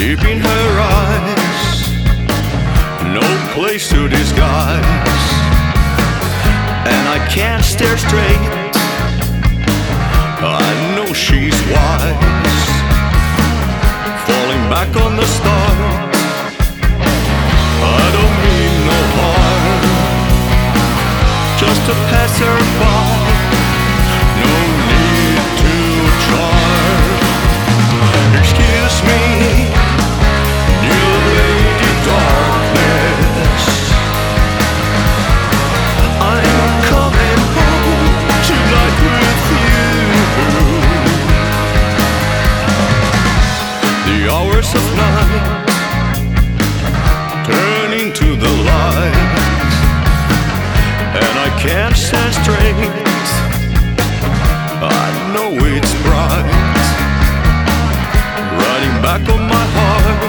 deep in her eyes, no place to disguise, and I can't stare straight. I know she's wise, falling back on the start. I don't mean no harm, just to pass her by. No need to charm. Excuse me, dear Lady Darkness, I'm coming home tonight with you. The hours of night turn into the light, and I can't stand straight. I know it's bright, riding back on my heart.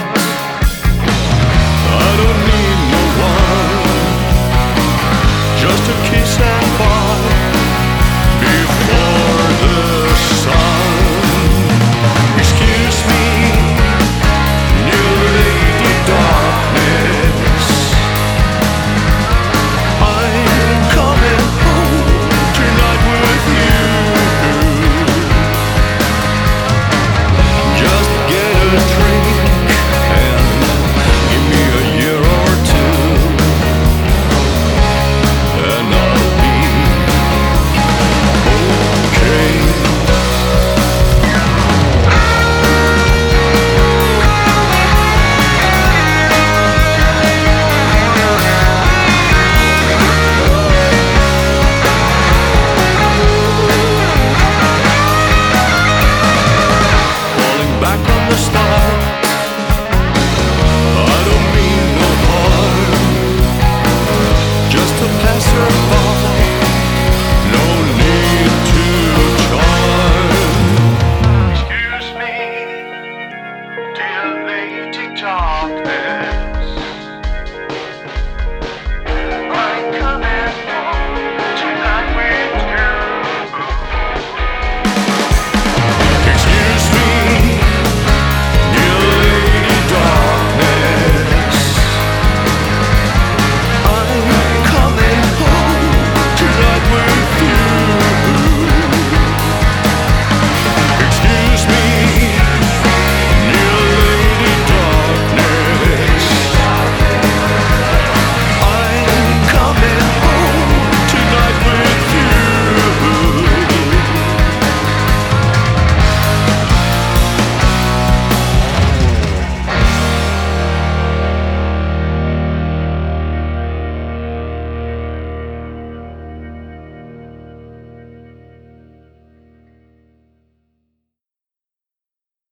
I don't need no one, just a kiss and bye before the sun. Excuse me, new Lady Darkness, I'm coming home tonight with you. Just get a drink and give me a year or two, and I'll be okay. Falling back on the start, I don't mean no harm, just to pass her by. No need to charm. Excuse me, dear Lady Darkness.